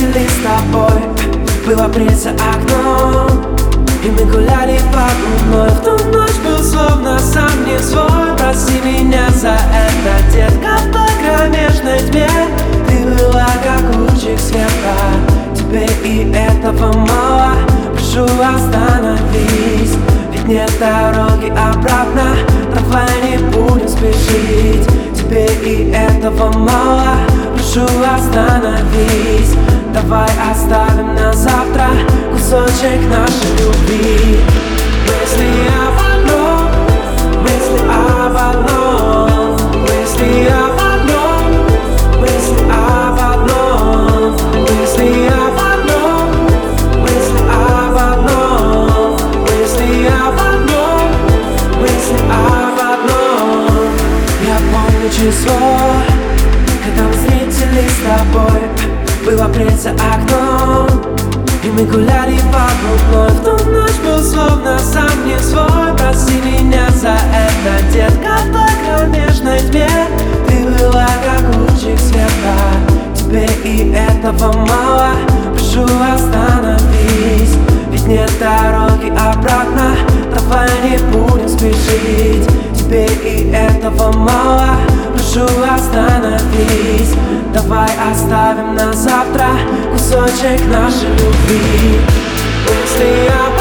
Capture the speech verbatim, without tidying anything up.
встретились с тобой, был апрель за окном, и мы гуляли по губной. В ту ночь был словно сам не свой. Прости меня за это, детка, в той кромешной тьме ты была как лучик света. Тебе и этого мало, прошу, остановись, ведь нет дороги обратно, давай не будем спешить. Тебе и этого мало, прошу, остановись, давай оставим на завтра кусочек нашей любви. Мысли об одном, мысли об одном, мысли об одном, мысли об одном, мысли об одном, мысли об одном, мысли об одном, мысли об одном. Я помню число, когда мы встретились с тобой, был апрель за окном, и мы гуляли по губной. В ту ночь был словно сам не свой. Прости меня за это, детка, в той кромешной тьме ты была как лучик света. Тебе и этого мало, прошу, остановись, ведь нет дороги обратно, давай не будем спешить. Тебе и этого мало, прошу, остановись, давай оставим на завтра кусочек нашей любви. Мысли об